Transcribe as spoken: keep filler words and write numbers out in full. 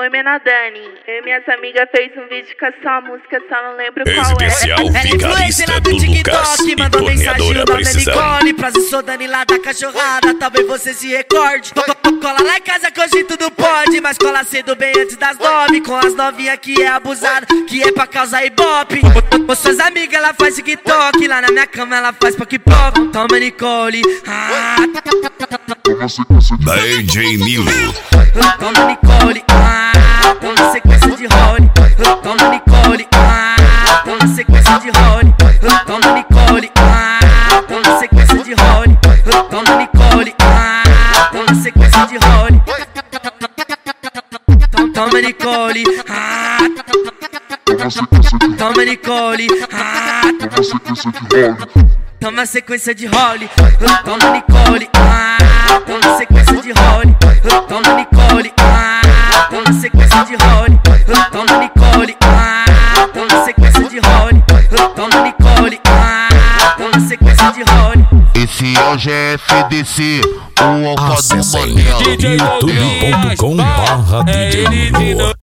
Oi, Menadani. Eu e minhas amigas fez um vídeo com essa música, só não lembro qual especial é. vigarista do Lucas e torneadora precisão. Prazer, sou Dani lá da cachorrada, talvez você se recorde. Cola lá em casa que hoje tudo pode, mas cola cedo bem antes das nove. Com as novinhas que é abusada, que é pra causar ibope. Com suas amigas ela faz TikTok, lá na minha cama ela faz pok-pok. Toma Nicole, ah. D J Nilo. Toma Nicole, ah. Toma sequência de role. Toma Nicole, ah. Toma sequência de role. Toma Nicole, ah. Toma sequência de role. Toma Nicole, ah. Toma sequência de role. Toma Nicole, ah. Toma Nicole, ah. Toma sequência de role. Toma Nicole, ah. Toma sequência de role. Toma Nicole, ah. Toma sequência de role. Toma Nicole, ah. Toma sequência de role. Toma Nicole, ah. Toma sequência de role. Esse é o G F D C, o Alfa do Manela. youtube ponto com barra D J Nilo.